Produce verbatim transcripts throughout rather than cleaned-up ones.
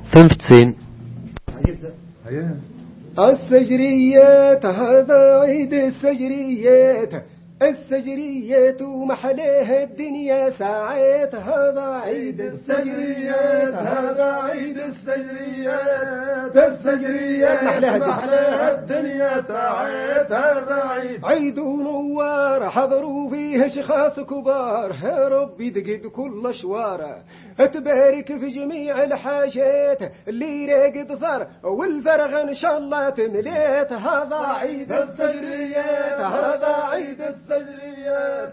fünfzehn. السجريات هذا عيد السجريات السجريات ومحلاه الدنيا ساعات هذا عيد السجريات هذا عيد السجريات السجريات محلاها الدنيا ساعات هذا عيد عيد نوار حضروا فيه اشخاص كبار يا رب يدقد كل شواره تبارك في جميع الحاجات اللي راقد ثار والفرغ ان شاء الله تمليت هذا عيد السجريات هذا عيد السجريات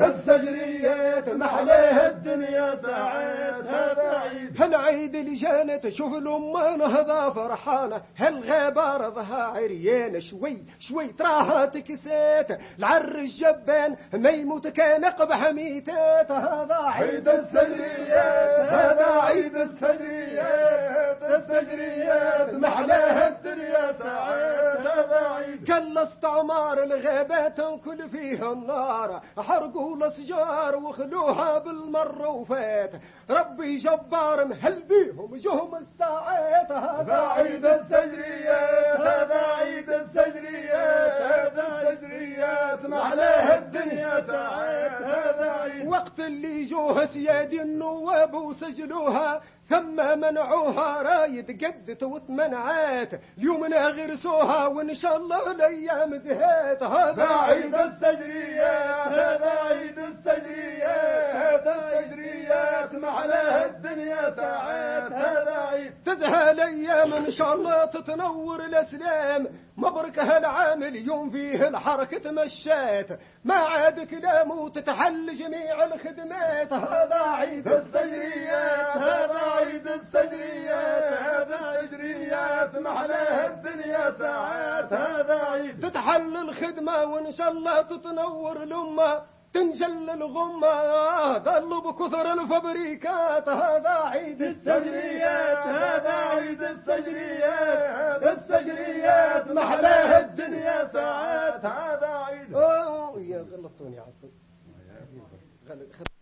السجريات محلاها الدنيا ساعات هذا عيد هالعيد اللي جانت شوف الأمان هذا فرحانة هالغابة رضها عريانة شوي شوي تراها تكسات العر الجبان ما يموت كان قبح ميتات هذا عيد السجريات هذا عيد السجريات السجريات محلاها الدنيا ساعات هذا عيد كل استعمار الغابات كل فيها النار حرقوا الأشجار وخلوها بالمر وفات ربي جبار مهل بيهم جهم الساعات هذا عيد السجريات هذا عيد السجريات هذا السجريات محلاها الدنيا ساعات هذا عيد وقت اللي جوها سيادي النواب وسجلوها ثم منعوها رايد قدت وتمنعات اليوم غرسوها وان شاء الله الايام زهات هذا عيد السجريات هذا عيد السجريات هذا السجريات محلاها الدنيا ساعات هذا عيد تزهى الايام ان شاء الله تتنور الاسلام مبروك هالعام اليوم فيه الحركة مشات ما عاد كلام وتتحل جميع الخدمات هذا عيد السجريات هذا عيد السجريات هذا السجريات محلاها الدنيا ساعات هذا عيد تتحل الخدمة وإن شاء الله تتنور الأمة تنجل الغمة ضلوا بكثر الفبريكات هذا عيد السجريات هذا عيد السجريات السجريات محلاها الدنيا ساعات هذا عيد. اوه يا غلطوني عفوا.